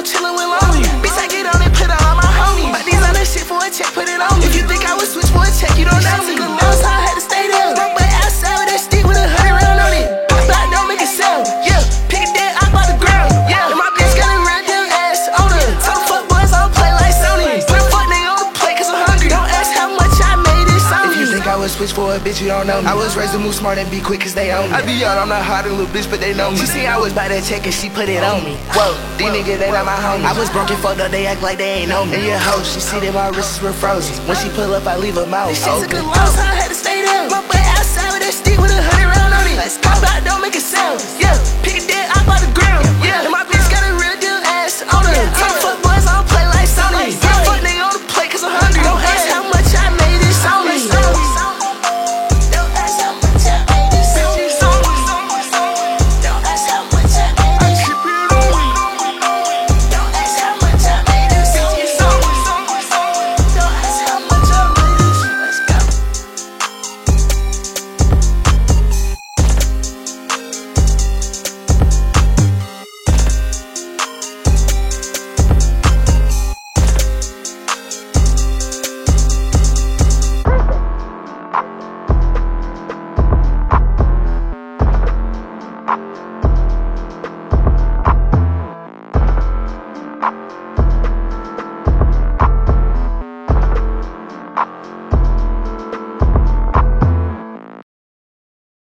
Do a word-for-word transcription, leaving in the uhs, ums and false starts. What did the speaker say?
I'm chillin' with lonely. Bitch, I get on and put on all my homies. But these other shit for a check, put it on me. If you think I would switch for a check, you don't know me. Good mouse, so I had to stay there. Broke but outside with that stick with a hundred round on it. Block don't make it sound, yeah. Pick it dead off the ground, yeah. And my bitch got a random ass on her. Tell the fuck boys I don't play like Sony. Put a fuck nigga on the plate cause I'm hungry. Don't ask how much I made this on me. If you think I would switch for a bitch, you don't know me. I was raised to move smart and be quick cause they own me. I be young, I'm not hot and little bitch, but they know me. She see I was by that check and she put it on me. Whoa, these niggas, they not my homies. I was broken, fucked up, they act like they ain't know me. And your hoe, she see that my wrists were frozen. When she pull up, I leave her mouth open. This shit's a good loss, so I had to stay there. My butt outside with that stick with a hundred round on it. Let's go. Block don't make it sound, yeah. Pick it dead off the ground, yeah. And my bitch got a real deal ass on her. Tell the fuck boys I don't play like Sony. Put a fuck nigga on the plate cause I'm hungry. Don't ask how much I made this on me.